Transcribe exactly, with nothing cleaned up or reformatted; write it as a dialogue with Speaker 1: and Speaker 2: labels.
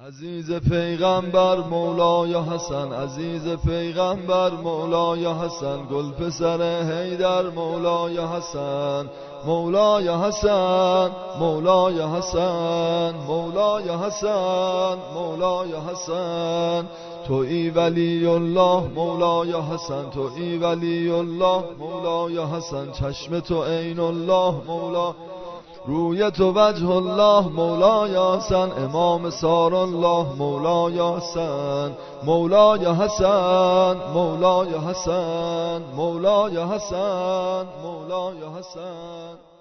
Speaker 1: عزیز پیغمبر مولای حسن، عزیز پیغمبر مولای حسن، گل پسر حیدر مولای حسن، مولای حسن، مولای حسن، مولای حسن، مولای حسن. تویی ولی الله مولای حسن، تویی ولی الله مولای حسن، چشم تو عین الله مولا، روی تو وجه الله مولای حسن، امام سار الله مولای حسن، مولای حسن، مولای حسن، مولای حسن، مولای حسن.